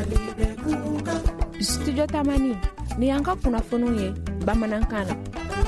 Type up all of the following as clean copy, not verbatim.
Studio Tamani ni yanka kunnafoniw ye bamanankan na.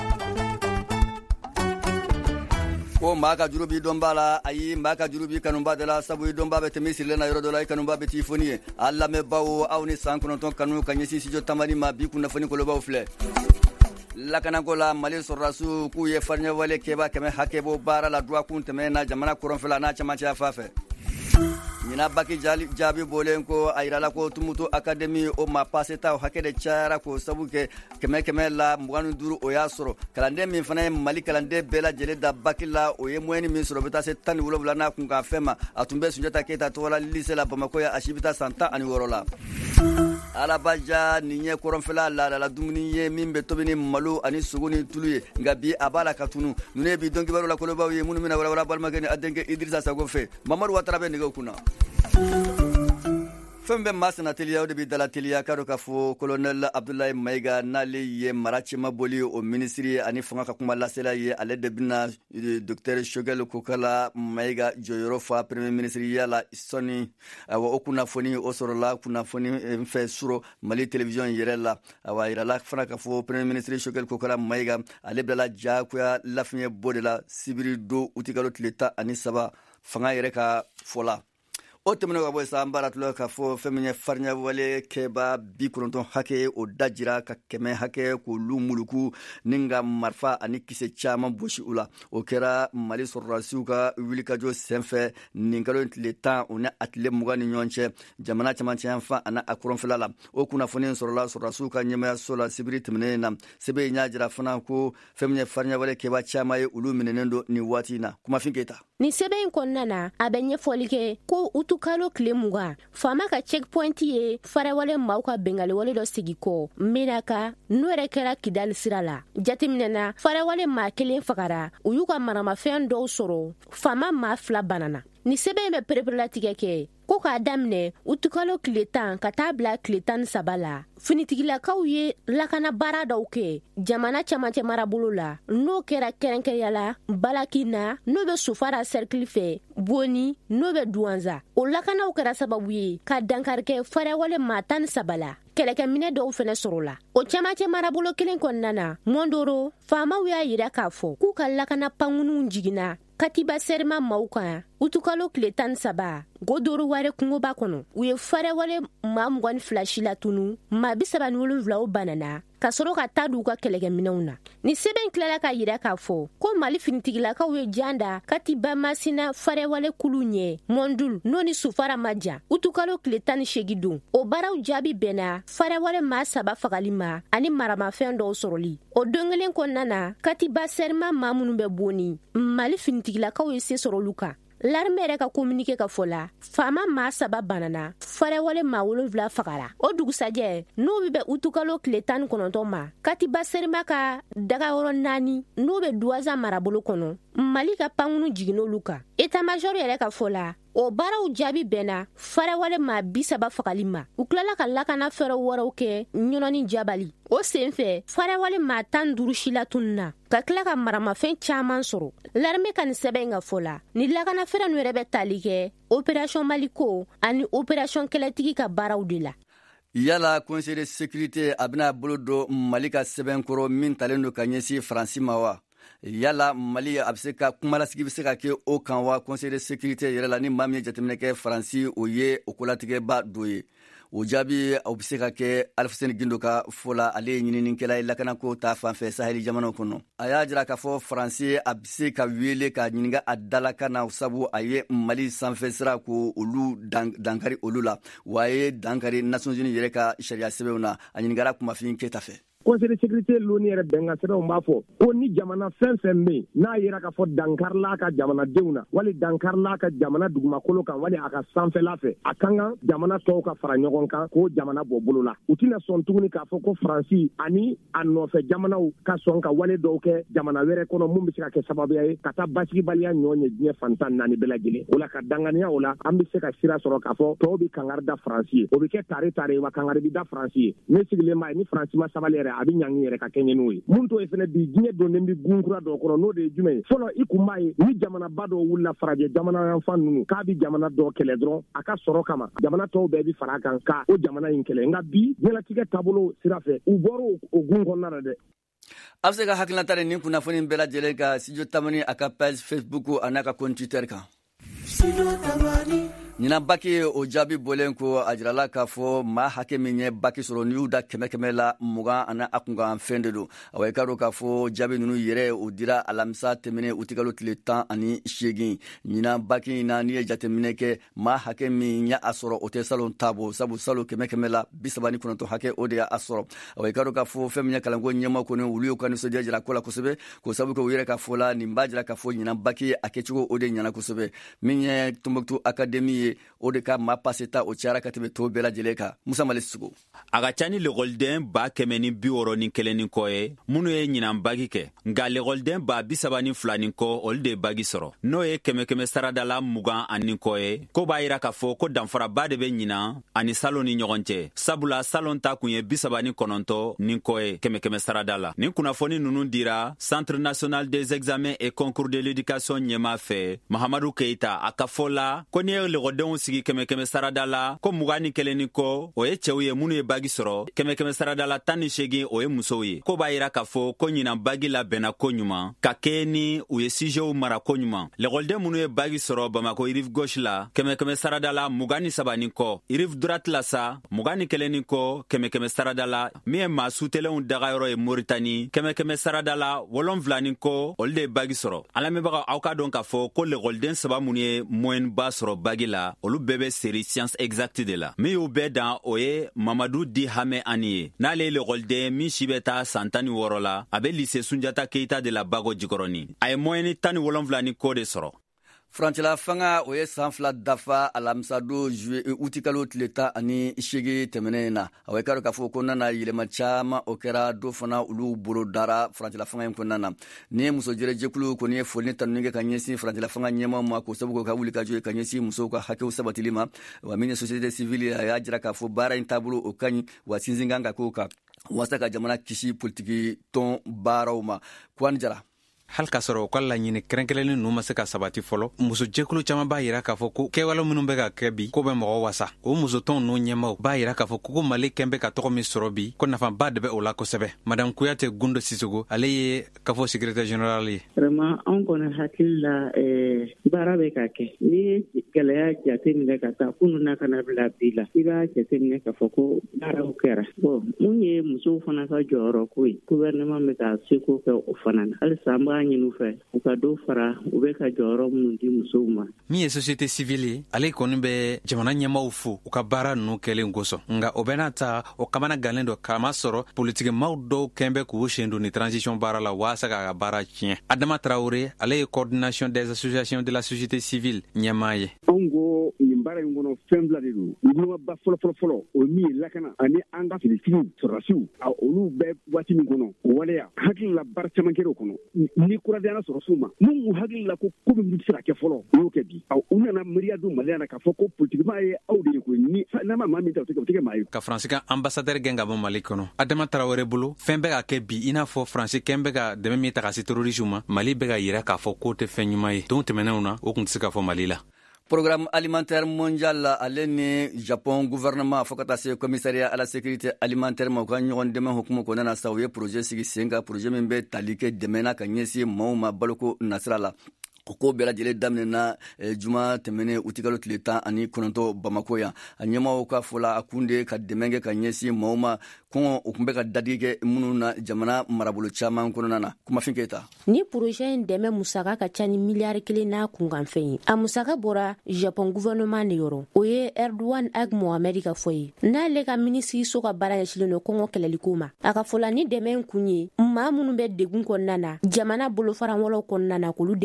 Ko maka jurubi dombala ayi maka jurubi kanumba de la sabu domba bete misile na yoro dola kanumba beti foni alla me bawo awni sankuno ton kanu kanyesi Studio Tamani ma bi kunnafoni ko lo bawo fle la kanagola mali sorasu ku ye farnya wale keba keme hakebo bara la droit kunteme na jamana koron fela na chama cha fafe mina baki jabi bolen ko ayirala ko tumuto academy o ma paseta o hakede chara ko sabuke keme la mwanu duru o yasoro kalande min fana mali kalande bela jele da bakila o ye mweni min soro beta se tani wulo bulana kunga fema atumbe Sunjata Keita to wala lycée la Bamako ya ashibita santa ani worola alabaja ninye koronfela la dumuni ye mimbe tobini malu ani suguni tuluye ngabi abala katunu nune bi donki baro la koloba ye munu mina wala balmageni adenge Idrissa Sagofe Mamadou Ouattara be nigo kuna Fembe masna telia de bidala telia karo kafo colonel Abdoulaye Maïga nali ye marachi maboli au ministry ani fanga ka kuma lasela ye ale de bina docteur Choguel Kokala Maïga Joyorofa premier ministre yala soni wa okuna foni osorola kuna foni mfe suro mali television yerela wa irala fanga kafo premier ministre Choguel Kokala Maïga ale bela jakuya lafnye bodela sibiri do utikalo tleta ani saba fanga yereka fola Otemeno gabo sambara tulo ka fo femenye farnya wale keba bi kuronton hake o dajira ka keme hake ko lumuluku ninga marfa ani kise chama boshi ula o kera mali sorrasiu ka wilika jo senfe ningalo le temps on a atle mugani nyonche jamana chama chamfa ana akuron filala o kuna fonen sorla sorrasiu ka nyema sola sibrit menena sebe nyajira fana ko femenye farnya wale keba chama ye ulu menendo ni watina kuma finketa ni sebe konnana abenye folike ko utukalo klemuga fama ka checkpoint ye farawale mauka bengali wale do sigiko menaka nuere kera kidal sirala jatimnena farawale ma kelen fakara uyuka marama fen do soro fama ma fla banana ni sebe me preparative ke ko ka damne utukalo kletan ka tabla kletan sabala finitigila kauye lakana barada uke jamana chamache marabulula no kera kerenke yala balakina no be sufara cercle fe boni no be duanza o lakana ukera sababu ka dankarke fare wale matan sabala keleke mine do fene sorola o chamache marabulo kelen konnana mondoro fama wiya yira kafo ku ka lakana pangunu jigina katiba serma mauka utukalo kletan saba godoro ware kungo bakono uye fare wale mamgwan flashila tunu mabisaba nulu vlao banana kasoro ka tadu ka kelege minona ni seben klara ka yira ka fo ko mali finitigila ka we janda katiba masina fare wale kulunye mondul noni sufara maja utukalo kletan shegidu o baraw jabi bena fare wale ma saba fagalima ani marama fendo soroli o dongelen konnana katiba serma mamunu be boni mali finitigila ka we se soroluka l'armée ka communiquer ka fola fama ma saba banana fare wale ma wolonvla fagara o dugusaje no be utukalo kletan kononto ma katiba serma ka daga woro nani no be duaza marabolo kono mali ka pangunu jigino luka eta major yere ka fola o baraw jabi bena fare wale ma bisaba fagalima uklala ka lakana fere woro ke nyononi jabali o senfe fare wale ma tan durushila tunna ka kila ka marama fen chaman soro l'armée kan sebenga fola ni lakana fere no rebe talike opération maliko ani opération keletigi ka baraw dila yala conseil de sécurité abna bolodo malika sebenkoro min talendo kanyesi Francis Mawa yala mali abseka kumala sigi biseka ke o kanwa conseil de sécurité yela ni mamie jatemne ke Francis oye okolatige ba doye o jabi obiseka ke Alfsen Gindoka fola ale nyini kela lakana ko ta fanfe saheli jamano kono aya jira ka fo Francis abiseka wele ka nyinga adalaka na sabu aye mali sanfe sira ko olu dankari olula waye dankari Nations Unies yere ka sharia sebewna anyingara kuma fin ke tafe conseil de sécurité l'ONU yɛrɛ bɛnkan sɛbɛnw b'a fɔ ko ni jamana fɛn fɛn bɛ n'a yera k'a fɔ dankarila ka jamanadenw na wali dankarila ka jamana dugumakolo kan wali a ka sanfɛla fɛ a kan kan jamana tɔw ka fara ɲɔgɔn kan k'o jamana bɔ bolo la u tɛna sɔn tuguni k'a fɔ ko Faransi ani a nɔfɛ jamanaw ka sɔn ka wale dɔw kɛ jamana wɛrɛ kɔnɔ mun bɛ se ka kɛ sababuya ye ka taa basigibaliya ɲɔ ye diɲɛ fantan naani bɛɛ lajɛlen o la ka danganiya o la an bɛ se ka sira sɔrɔ k'a fɔ tɔw bɛ kangari da Faransi ye o bɛ kɛ tare tare wa kangari bɛ da Faransi ye ne sigilen b'a ye ni Faransi ma sabali yɛrɛ a bɛ ɲangi yɛrɛ ka kɛɲɛ n'o ye mun to ye fɛnɛ bi diɲɛ donnen bɛ gunkura dɔ kɔrɔ n'o de ye jumɛn ye fɔlɔ i kun b'a ye ni jamanaba dɔ wulila farajɛ jamana yanfan ninnu k'a bɛ jamana dɔ kɛlɛ dɔrɔn a ka sɔrɔ kama jamana tɔw bɛɛ bɛ fara kan ka o jamana in kɛlɛ nka bi diɲɛlatigɛ taabolo sira fɛ u bɔra o gun kɔnɔna na dɛ. A bɛ se ka hakilinata nin kunnafoni bɛɛ lajɛlen ka studio Tamani a ka page Facebook a n'a ka compte Twitter kan. ɲinan baki o jaabi bɔlen ko a jirala k'a fɔ maa hakɛ min ye baki sɔrɔ n'i y'u da 100 la 20 ani a kunkan fɛn de don awa i ka dɔn k'a fɔ jaabi ninnu yɛrɛ o dira alamisa tɛmɛnen u tigalo tile 18 ɲinan baki in na n'i ye jateminɛ kɛ maa hakɛ min y'a sɔrɔ o tɛ salon tabo sabu salo 100 la 39 hakɛ o de y'a sɔrɔ awa i ka dɔn k'a fɔ fɛn min ye kalanko ɲɛma kɔni olu y'u ka nisɔndiya jira ko la kosɛbɛ ko sabu kɛ u yɛrɛ k'a fɔ la nin b'a jira k'a fɔ ɲinan baki a kɛcogo o de ɲana kosɛbɛ min ye Tombouctou Academy ye o de ka maa paseta o cayara ka tɛmɛ tɔw bɛɛ lajɛlen kan Musa Mali Sugu a ka ca ni lɛkɔliden 161 kɔ ye minnu ye ɲinan bagi kɛ nka lɛkɔliden 32 nin kɔ olu de bagi sɔrɔ n'o ye 100 saradala 20 kɔ ye ko b'a yira k'a fɔ ko danfaraba de bɛ ɲinan ani salon ni ɲɔgɔn cɛ sabula salon ta kun ye 39 nin kɔ ye 100 saradala nin kunnafoni ninnu dira Centre national des examens et concours de l'éducation ɲɛma fɛ Mahamadou Keita a ka fɔ la ko ni ye lɛkɔldenw sigi 100 sarada la ko 21 ni kɔ o ye cɛw ye minnu ye bagi sɔrɔ 100 sarada la 18 o ye musow ye ko b'a yira k'a fɔ ko ɲinan bagi labɛnna ko ɲuman ka kɛ ni u ye sijɛw mara ko ɲuman lɛkɔliden minnu ye bagi sɔrɔ Bamako rive gauche la 100 sarada la 23 ni kɔ rive droite la sa 21 ni kɔ 100 sarada la min ye maa sutelenw dagayɔrɔ ye Moritani 100 sarada la 7 ni kɔ olu de ye bagi sɔrɔ an lamɛnbagaw aw ka dɔn k'a fɔ ko lɛkɔliden 3 minnu ye moyenne ba sɔrɔ bagi la olu bɛɛ bɛ seri science exacte de la min y'u bɛɛ dan o ye Mamadou Di Hame Ani ye n'ale ye lɛkɔliden min si bɛ taa san 16 la a bɛ lycée Sunjata Keita de la Bago Jikɔrɔni a ye moyenne 17 ni kɔ de sɔrɔ Furancɛla fanga o ye san 2 dafa alamisa don juillet août kalo tile 18 tɛmɛnen na a ye k'a dɔn k'a fɔ ko nana yɛlɛma caman o kɛra do fana olu bolo dara furancɛla fanga in kɔnɔna na ni muso jɛrɛjɛkulu kɔni ye foli ni tanuni kɛ ka ɲɛsin furancɛla fanga ɲɛma ma ko sabu ka wuli ka jɔ ka ɲɛsin musow ka hakɛw sabatili ma wa min ye société civile a y'a jira k'a fɔ baara in taabolo o ka ɲi wa sinsin kan ka k'o kan walasa ka jamana kisi politiki tɔn baaraw ma Kwan Jara hali k'a sɔrɔ u ka laɲini kɛrɛnkɛrɛnlen ninnu ma se ka sabati fɔlɔ muso jɛkulu caman b'a yira k'a fɔ ko kɛwale minnu bɛ ka kɛ bi ko bɛ mɔgɔ wasa o musotɔn ninnu ɲɛmaw b'a yira k'a fɔ ko Mali kɛn bɛ ka tɔgɔ min sɔrɔ bi ko nafaba de bɛ o la kosɛbɛ madame Kuyate Gundo Sissogo ale ye kafo secrétaire général ye vraiment an kɔni hakili la baara bɛ ka kɛ ni ye gɛlɛya jateminɛ ka taa kunu na kana bila bi la i b'a jateminɛ k'a fɔ ko baaraw kɛra bon mun ye musow fana ka jɔyɔrɔ ko ye gouvernement bɛ ka seko kɛ o fana na halisa an b'a ɲini u fɛ u ka dɔ fara u bɛ ka jɔyɔrɔ minnu di musow ma min ye société civile ye ale kɔni bɛ jamana ɲɛmaw fo u ka baara ninnu kɛlen kosɔn nka o bɛ n'a ta o kamana gannen dɔ k'a ma sɔrɔ politikimaaw dɔw kɛn bɛ k'u sen don ni transition baara la waasa k'a ka baara tiɲɛ Adama Traoré ale ye coordination des associations de la société civile ɲɛmaa ye anw ko nin baara in kɔnɔ fɛn fila de don ɲɛmaba fɔlɔfɔlɔ o min ye lakana ani an ka finitigiw sɔrɔdasiw olu bɛɛ waati min kɔnɔ o waleya hakili la baara caman kɛra o kɔnɔ ni kuradiyana sɔrɔsiw ma mun u hakili la ko min bɛ se ka kɛ fɔlɔ o y'o kɛ bi u nana miiriya don Maliya na k'a fɔ ko politikima ye aw de ye koyi ni n'a ma maa min ta o tɛ kɛ maa ye ka Faransi ka ambassadeur gɛn ka bɔ Mali kɔnɔ Adama Traoré bolo fɛn bɛ ka kɛ bi i n'a fɔ Faransi kɛn bɛ ka dɛmɛ min ta ka se terrorisme ma Mali bɛ ka yira k'a fɔ k'o tɛ fɛn ɲuman ye don tɛmɛnenw na o tun tɛ se ka fɔ Mali la Programme alimentaire mondial ale ni Japon gouvernement fo ka taa se commissariat à la sécurité alimentaire ma ka ɲɔgɔn dɛmɛ hukumu kɔnɔna na sa u ye projet sigi sen kan projet min bɛ tali kɛ dɛmɛ na ka ɲɛsin maaw ma baloko nasira la o ko bɛɛ lajɛlen daminɛna juma tɛmɛnen utikalo tile 19 Bamako yan a ɲɛmaaw ka fɔla a kun de ka dɛmɛ kɛ ka ɲɛsin maaw ma kɔngɔ o kun bɛ ka dadigi kɛ minnu na jamana marabolo caman kɔnɔna na Kumafin Keita ni projet in dɛmɛ musaka ka ca ni miliyari 1 n'a kunkanfɛn ye a musaka bɔra Japon gouvernement de yɔrɔ o ye Erdogan Ag Mohamed ka fɔ ye n'ale ka minisiri so ka baara ɲɛsilen don kɔngɔ kɛlɛliko ma a ka fɔla ni dɛmɛ in kun ye maa minnu bɛ degun kɔnɔna na jamana bolofaran wɔlɔ kɔnɔna na k'olu dɛmɛ pour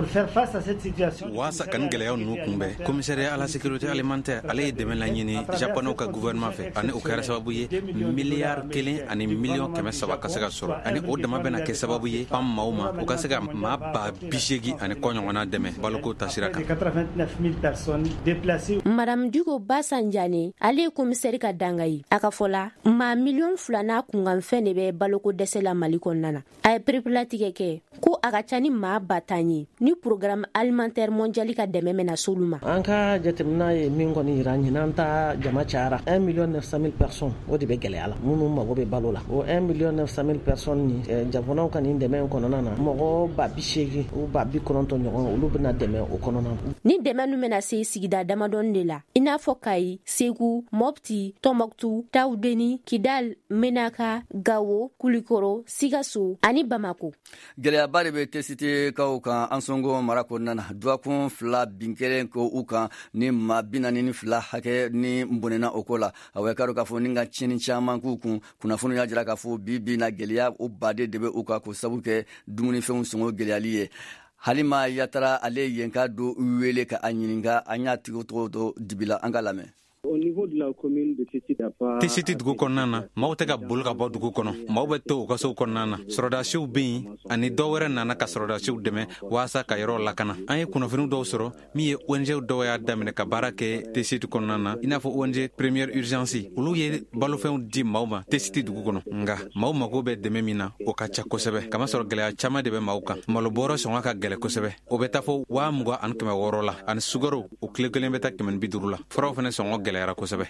faire face à cette situation. Wasa kan gɛlɛyaw nu kunbɛ commissariat à la sécurité alimentaire ale ye dɛmɛ laɲini japonais ka gouvernement fɛ ani o kɛra sababu ye miliyari 1 ani miliyɔn 300 ka se ka sɔrɔ ani o dama bɛna kɛ sababu ye pam maaw ma o ka se ka maa ba 80 ani kɔ ɲɔgɔnna dɛmɛ baloko tasira kan. 89 000 personnes déplacées. Madame Dugo Basanjane ale ye commissaire ka danga ye a ka fɔ la maa 2 n'a kunkan fɛn de bɛ baloko dɛsɛ la Mali kɔnɔna na. A ye perepelatigɛ kɛ ko a ka ca ni maa 10,000 ye ni programme alimentaire mondial ka dɛmɛ mɛna s'olu ma. An ka jateminɛ ye min kɔni yira ɲinan ta jama cayara 1,900,000 personnes o de bɛ gɛlɛya la minnu mago bɛ balo la o 1,900,000 personnes ni japonaw ka nin dɛmɛ kɔnɔna na mɔgɔ 80,000 ou 90,000 ɲɔgɔn olu bɛna dɛmɛ o kɔnɔna na. Ni dɛmɛ nu mɛna se sigida damadɔni de la i n'a fɔ Kayi, Segu, Mopti, Tombouctou, Taoudeni, Kidal, Menaka, Gawo, Kulikoro, Sigasso ani Bamako. Gɛlɛyaba de bɛ tɛsite kaw kan an sɔngo mara kɔnɔna na duwakun 2 bin kelen ko u kan ni maa 42 hakɛ ni bonena o ko la a bɛ k'a dɔn k'a fɔ ni ka tiɲɛni caman k'u kun kunnafoni y'a jira k'a fɔ bi na gɛlɛya o baden de bɛ u kan k'o sabu kɛ dumunifɛnw sɔngɔ gɛlɛyali ye. Halima Yatara ale yen ka do wele ka a ɲininka an y'a tigi tɔgɔ dɔ dibila an ka lamɛn. Au niveau de la commune de Tisiti dugu kɔnɔna na maaw tɛ ka boli ka bɔ dugu kɔnɔ maaw bɛ to u ka sow kɔnɔna na sɔrɔdasiw bɛ yen ani dɔw wɛrɛ nana ka sɔrɔdasiw dɛmɛ waasa ka yɔrɔ lakana an ye kunnafoni dɔw sɔrɔ min ye ONG dɔw y'a daminɛ ka baara kɛ Tisiti kɔnɔna na i n'a fɔ ONG Première Urgence olu ye balofɛnw di maaw ma Tisiti dugu kɔnɔ nka maaw mago bɛ dɛmɛ min na o ka ca kosɛbɛ kamasɔrɔ gɛlɛya caman de bɛ maaw kan malobɔrɔ sɔngɔ ka gɛlɛ kosɛbɛ o bɛ taa fɔ 20,600 la ani sugaro o kilo kelen bɛ taa 150 la furaw fana sɔngɔ gɛlɛyara kosɛbɛ.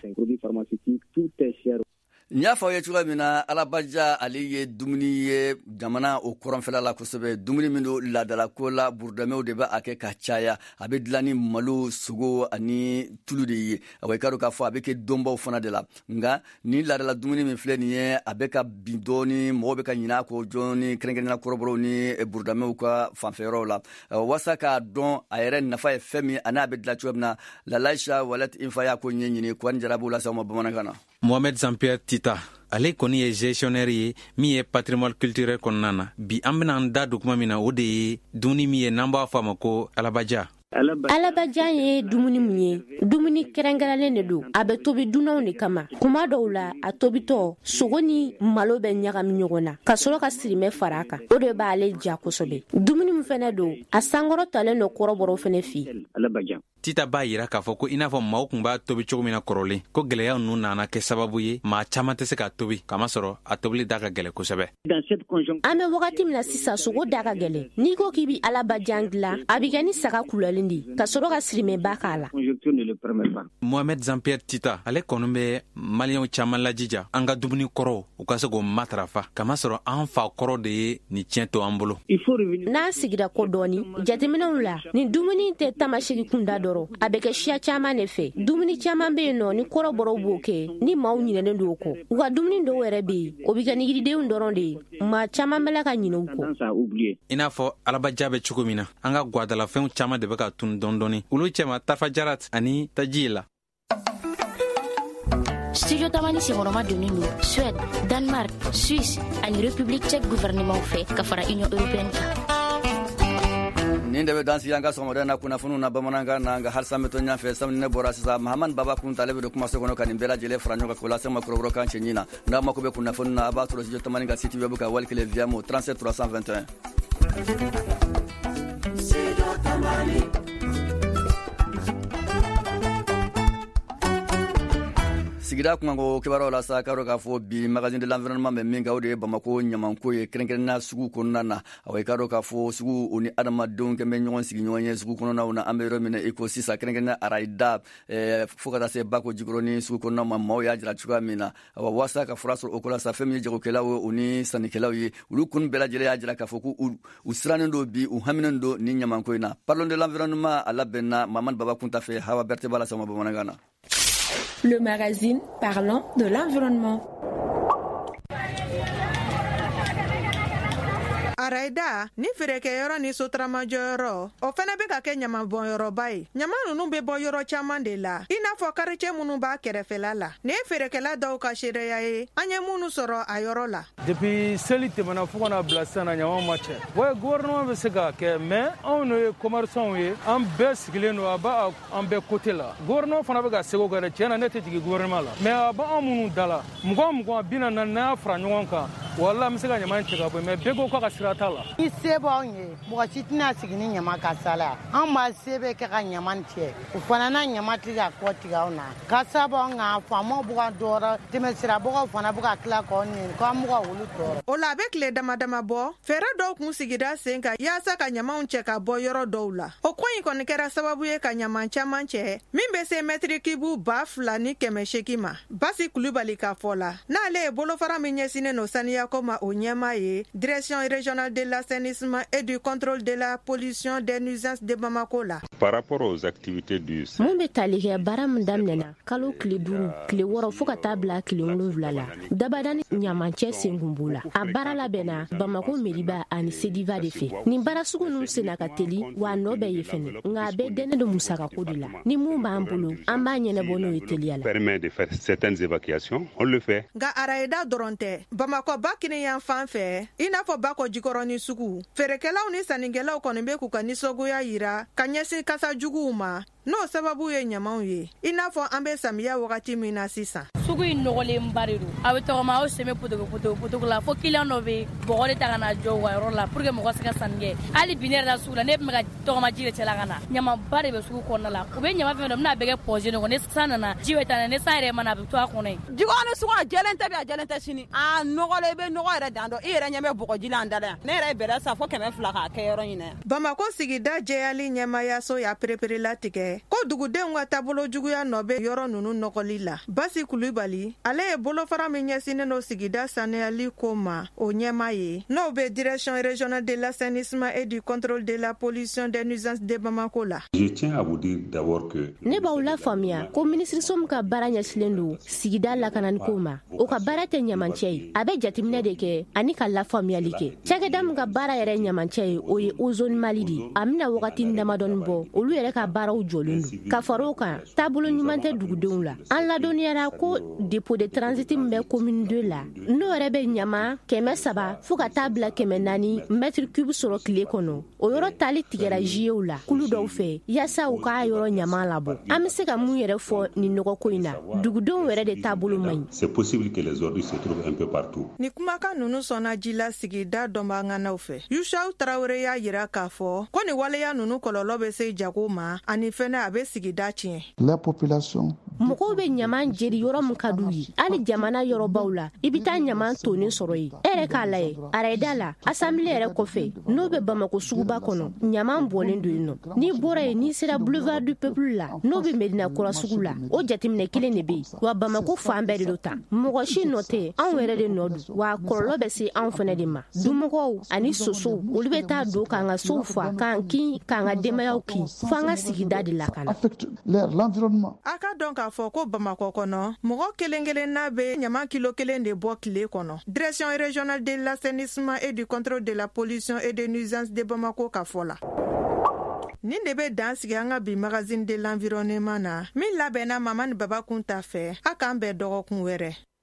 N y'a fɔ ye cogoya min na Alabaja ale ye dumuni ye jamana o kɔrɔnfɛla la kosɛbɛ dumuni min do ladala ko la burudamɛw de bɛ a kɛ ka caya a bɛ dilan ni malo sogo ani tulu de ye a bɛ k'a fɔ a bɛ kɛ donbaw fana de la nka ni ladala dumuni min filɛ nin ye a bɛ ka bin dɔɔni mɔgɔw bɛ ka ɲinɛ a kɔ jɔni kɛrɛnkɛrɛnnenya kɔrɔbɔrɔw ni burudamɛw ka fanfɛyɔrɔw la wasa k'a dɔn a yɛrɛ nafa ye fɛn min ani a bɛ dilan cogoya min na Lalaisha Walet Infa y'a ko ɲɛɲini Kwani Jarabu la s'aw ma bamanankan na. Mohamed Jean-Pierre Tita ale kɔni ye gestionnaire ye min ye patrimoine culturel kɔnɔna na bi an bɛna an da don kuma min na o de ye dumuni min ye n'an b'a fɔ a ma ko Alabaja. Alabaja ye dumuni min ye dumuni kɛrɛnkɛrɛnlen de don a bɛ tobi dunanw de kama kuma dɔw la a tobitɔ sogo ni malo bɛ ɲagami ɲɔgɔn na ka sɔrɔ ka sirimɛ fara a kan o de b'ale ja kosɛbɛ dumuni min fɛnɛ don a sankɔrɔ talen do kɔrɔbɔrɔw fɛnɛ fi. Tita b'a yira k'a fɔ ko i n'a fɔ maaw kun b'a tobi cogo min na kɔrɔlen ko gɛlɛya ninnu nana kɛ sababu ye maa caman tɛ se k'a tobi kamasɔrɔ a tobili da ka gɛlɛ kosɛbɛ. An bɛ wagati min na sisan sogo da ka gɛlɛ n'i ko k'i bi Alabaja dilan a bɛ kɛ ni saga kulɔlen de ka sɔrɔ ka sirimɛba k'a la. Mohamed Jean-Pierre Tita ale kɔni bɛ maliyɛnw caman lajija an ka dumuni kɔrɔw u ka se k'o matarafa kamasɔrɔ an fa kɔrɔ de ye nin tiɲɛ to an bolo. N'an sigira ko dɔɔni jateminɛw la ni dumuni tɛ tamasegi kunda dɔrɔn a bɛ kɛ siya caman de fɛ dumuni caman bɛ yen nɔ ni kɔrɔbɔrɔw b'o kɛ ni maaw ɲinɛnen don o kɔ u ka dumuni dɔw yɛrɛ bɛ yen o bɛ kɛ ni yiridenw dɔrɔn de ye maa caman bɛ la ka ɲinɛ u kɔ. I n'a fɔ Alabaja bɛ cogo min na an ka gwadalafɛnw caman de bɛ ka tunu dɔɔni olu cɛma Tafa Jarat ani Taji la. Studio Tamani senkɔrɔma donnen don Suède, Danemark, Suisse ani République tchèque gouvernement fɛ ka fara Union européenne kan. Nin de bɛ dansi an ka sɔgɔmada na kunnafoniw na bamanankan na nka halisa bɛ to ɲɛfɛ sabu ne bɔra sisan Mahamani Baba Kunta ale bɛ don kumaso kɔnɔ ka nin bɛɛ lajɛlen fara ɲɔgɔn kan k'o lase ma kɔrɔbɔrɔ kan cɛ ɲin na n'a mako bɛ kunnafoni na a b'a sɔrɔ Studio Tamani ka site web kan wali kelen via mo 37 321. Sigida kungo kibaruw la sa karo ka fo bi magazine de l'environnement bɛ min ka o de ye Bamako ɲamanko ye kɛrɛnkɛrɛnnenya sugu kɔnɔna na a karo ka fo sugu o ni adamadenw kɛ bɛ ɲɔgɔn sigi ɲɔgɔn ye sugu kɔnɔnaw na an bɛ yɔrɔ min na i ko sisan kɛrɛnkɛrɛnnenya Arayida fo ka taa se Bako Jikɔrɔ ni sugu kɔnɔnaw ma maaw y'a jira cogoya min na waasa ka fura sɔrɔ o ko la sa fɛn min ye jagokɛlaw ye o ni sannikɛlaw ye olu kun bɛɛ lajɛlen y'a jira k'a fɔ ko u sirannen don bi u haminen don ni ɲamanko in na. Parlons de l'environnement a labɛnna Mahamani Baba Kunta fɛ Hawa Berté b'a la sama bamanankan na. Le magazine parlant de l'environnement. Araida ni feerekɛyɔrɔ ni sotaramajɔyɔrɔ o fɛnɛ be ka kɛ ɲamabɔnyɔrɔba ye. Ɲama nunu be bɔ yɔrɔ caaman de la, i n'a fɔ karicɛ minnu b'a kɛrɛfɛla la. Ni ye feerekɛla dɔw ka seereya ye, an ye minnu sɔrɔ a yɔrɔ la. Depuis seli tɛmɛna fo kana bila sisan na ɲama ma cɛ. Ouais, gouvernement be se ka kɛ, mais anw no ye commerçant ye, an bɛɛ sigilen do a b'a an bɛɛ côté la. Gouvernement fana be ka sego kɛ dɛ, tiɲɛ na ne tɛ jigi gouvernement la. Mais a b'a an minnu da la, 20 bi na n'a y'a fara ɲɔgɔn kan, wala an be se ka ɲama cɛ ka bɔ, mais bɛɛ ko k'a ka sira t'a la. Ni se b'anw ye, mɔgɔ si tɛna sigi ni ɲama ka sala. An b'a se bɛ kɛ ka ɲama cɛ. O fana na ɲama tɛ ka kɔ tigɛ anw na. Ka sabu an ka faamaw bɛ ka dɔɔrɔ, tɛmɛsirabagaw fana bɛ ka tila k'anw ɲini k'an bɛ ka olu tɔɔrɔ. O la a bɛ tile damadama bɔ, fɛɛrɛ dɔw kun sigida sen kan yaasa ka ɲamaw cɛ ka bɔ yɔrɔ dɔw la. O ko in kɔni kɛra sababu ye ka ɲama caman cɛ min bɛ se mɛtiri kibu 2,800 ma. Basi Kulibali ka fɔ la, n'ale ye bolofara min ɲɛsinnen no saniyako ma o ɲɛma ye Direction régionale de l'assainissement et du contrôle de la pollution des nuisances de Bamako la. Par rapport aux activités du mun be tali kɛ baara min daminɛna kalo tile 5 tile 6 fɔɔ ka taa bila tile 7 la dabadani ɲamancɛ senkun b'o la a baara labɛnna Bamako meriba ani Sediva de fɛ nin baara sugu ninnu sena ka teli wa nɔ bɛ ye fɛnɛ nka a bɛ dɛnɛ do musakako de la ni mun b'an bolo an b'a ɲɛnɛbɔ n'o ye teliya la. Permet de faire certaines évacuations, on le fait. Nka Araida dɔrɔn tɛ Bamako ba kini yan fan fɛ i n'a fɔ Bako jikɔrɔni sugu feerekɛlaw ni sannikɛlaw kɔni bɛ k'u ka nisɔngoya yira ka ɲɛsin kasa juguw ma n'o sababu ye ɲamaw ye i n'a fɔ an bɛ samiya wagati min na sisan. Sugu in nɔgɔlenba de don a bɛ tɔgɔma aw sɛmɛ potogo la fo client dɔ bɛ bɔgɔ de ta ka na jɔ u ka yɔrɔ la pour que mɔgɔ se ka sanni kɛ hali bi ne yɛrɛ la sugu la ne bɛ ka tɔgɔma ji de cɛla ka na ɲamaba de bɛ sugu kɔnɔna la u bɛ ɲama fɛn dɔ bɛna bɛɛ kɛ pɔsé ne kɔnɔ ni san nana ji bɛ taa ne san yɛrɛ mana a bɛ to a kɔnɔ yen. Jikɔrɔni sugu a jɛlen tɛ bi a jɛlen tɛ sini a nɔgɔlen i bɛ nɔgɔ yɛrɛ dan dɔn i yɛrɛ ɲɛ bɛ bɔgɔji la an da la yan ne yɛrɛ ye bɛrɛ sa fo 200 k'a kɛ yɔrɔ ɲinɛ. Bamako sigida jɛyali ɲɛmayaso y'a perepere latigɛ ko dugudenw ka taabolo juguya nɔ bɛ yɔrɔ ninnu nɔgɔli la. Basi Kulibali ale ye bolofara min ɲɛsinnen no sigida saniyali ko ma o ɲɛma ye n'o bɛ Direction régionale de l'assainissement et du contrôle de la pollution des nuisances de Bamako la. Je tiens à vous dire d'abord que ne b'aw la faamuya ko minisiriso min ka baara ɲɛsilen do sigida lakanani ko ma o ka baara tɛ ɲamancɛ ye a bɛ jateminɛ de kɛ ani ka lafaamuyali kɛ cakɛda min ka baara yɛrɛ ɲamancɛ ye o ye Ozone Mali de a bɛna wagati damadɔni bɔ olu yɛrɛ ka baaraw jɔlen do ka fara o kan taabolo ɲuman tɛ dugudenw la an ladɔnniyara ko dépôt de transit min bɛ commune 2 la n'o yɛrɛ bɛ ɲama 300 fo ka taa bila 400 mètre cube sɔrɔ tile kɔnɔ o yɔrɔ tali tigɛra jiyew la kulu dɔw fɛ yaasa u k'a yɔrɔ ɲama labɔ an bɛ se ka mun yɛrɛ fɔ nin nɔgɔko in na dugudenw yɛrɛ de taabolo man ɲi. C'est possible que les ordures se trouvent un peu partout. Ni kumakan ninnu sɔnna ji la sigida dɔnbaganaw fɛ Yushau Traoré y'a yira k'a fɔ ko ni waleya ninnu kɔlɔlɔ bɛ se jago ma ani fɛnɛ a bɛ sigida tiɲɛ. La population mɔgɔw bɛ ɲaman jeri yɔrɔ min ka d'u ye hali jamana yɔrɔbaw la i bɛ taa ɲaman tonnen sɔrɔ yen e yɛrɛ k'a lajɛ Araida la assemblée yɛrɛ kɔfɛ n'o bɛ Bamako suguba kɔnɔ ɲaman bɔlen do yen nɔ n'i bɔra yen n'i sera boulevard du peuple la n'o bɛ Medina Kura sugu la o jateminɛ kelen de bɛ yen wa Bamako fan bɛɛ de do tan mɔgɔ si nɔ tɛ anw yɛrɛ de nɔ do wa kɔlɔlɔ bɛ se anw fɛnɛ de ma dumɔgɔw ani sosow olu bɛ taa don k'an ka sow fa k'an kin k'an ka denbayaw kin fo an ka sigida de lakana. A ka dɔn k'a fɔ ko Bamako kɔnɔ mɔgɔ kelen n'a bɛ ɲama kilo 1 de bɔ tile kɔnɔ. Direction régionale de l'assainissement et du contrôle de la pollution et des nuisances de Bamako ka fɔ la. Nin de bɛ dan sigi an ka bi magazine de l'environnement na min labɛnna Mamani Baba Kunta fɛ a k'an bɛn dɔgɔkun wɛrɛ.